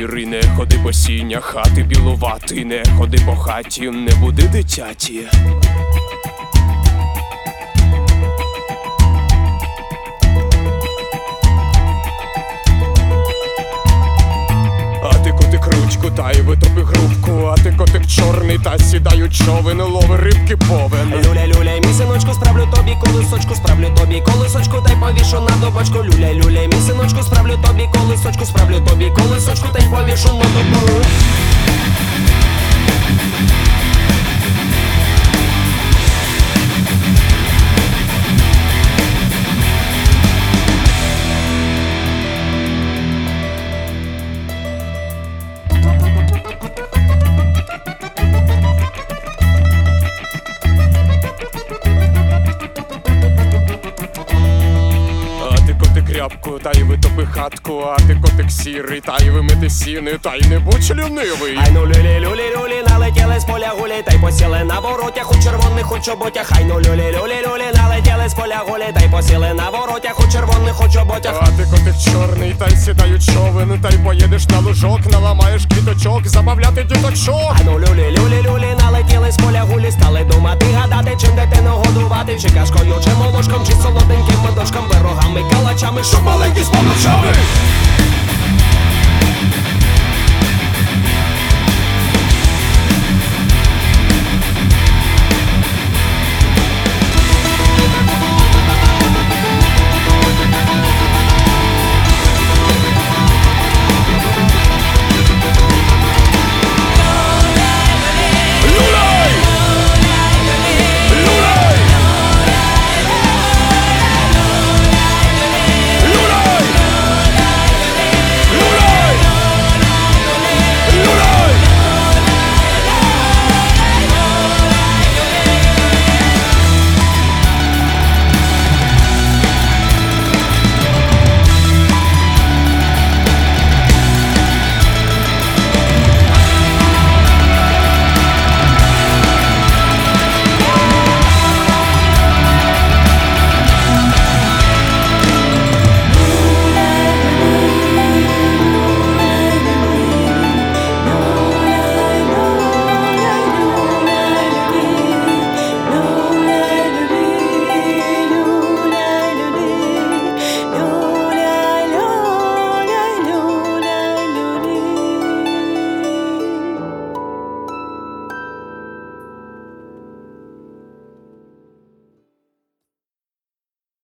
сірий, не ходи по сіння хати білувати, не ходи по хаті, не буди дитяті. А ти котик ручку, та й витопи грубку, а ти котик чорний, та сідай у човен, лови рибки повен. Люля, люля, мій синочку, справлю тобі колисочку, справлю тобі колисочку, та й повішу на дубочку. Люля, люля, мій синочку, справлю тобі колисочку, справлю тобі колисочку, та й повішу на дубу. Рябку, та й витопи хатку, а ти котик сірий, та й вимити сіни, та й не будь лінивий. Ай ну люлі, люлі, люлі, налетіли з поля гулі, та й посіли на воротях у червоних у чоботях. Ай ну люлі, люлі, люлі, налетіли з поля гулі, та й посіли на воротях у червоних у чоботях. А ти котик чорний, та й сідай у човен, та й поїдеш на лужок, наламаєш квіточок, забавляти діточок. Ай ну люлі, люлі, люлі, налетіли з поля гулі, стали думати, гадати, чим дитину годувати, чи кашкою, чи молочком, чи солоденьким медочком, пирогами, калачами, щоб маленькі з помочами.